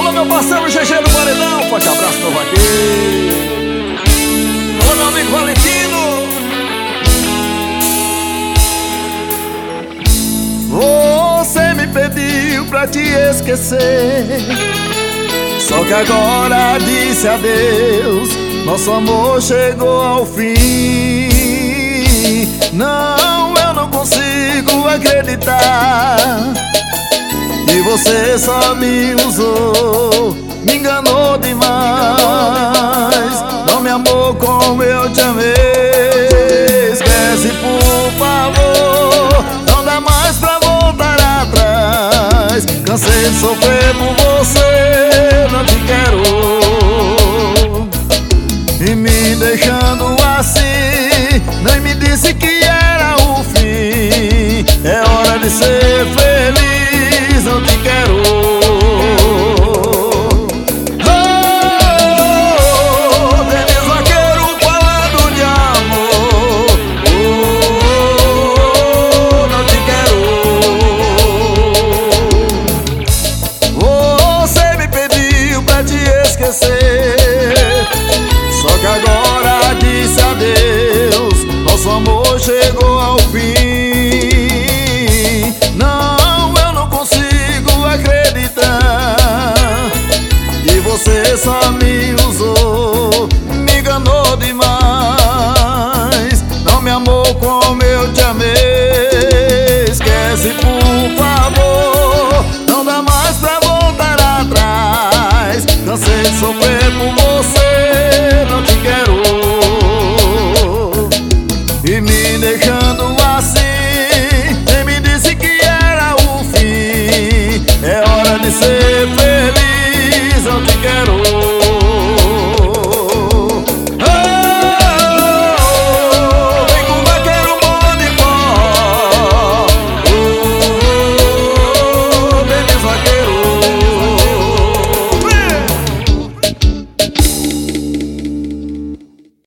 Alô, meu parceiro GG do Paredão, forte abraço pro vaqueiro. Alô, meu amigo Valentino. Você me pediu pra te esquecer, só que agora disse adeus. Nosso amor chegou ao fim. Não, eu não consigo acreditar. E você só me usou, me enganou demais. Não me amou como eu te amei. Esquece, por favor, não dá mais pra voltar atrás. Cansei de sofrer por você, não te quero. E me deixando assim, nem me disse que era o fim. É hora de ser feliz, não te quero. Oh, Denis Vaqueiro falando de amor. Oh, não te quero. Você me pediu pra te esquecer, só que agora disse adeus. Nosso amor chegou ao fim. Não, eu não consigo acreditar. E você só me usou, me enganou demais. Não me amou como eu te amei. Esquece, por favor, não dá mais pra voltar atrás. Cansei de sofrer por você, não te quero. E me deixando assim, nem me disse que era o fim. É hora de ser feliz, não te quero.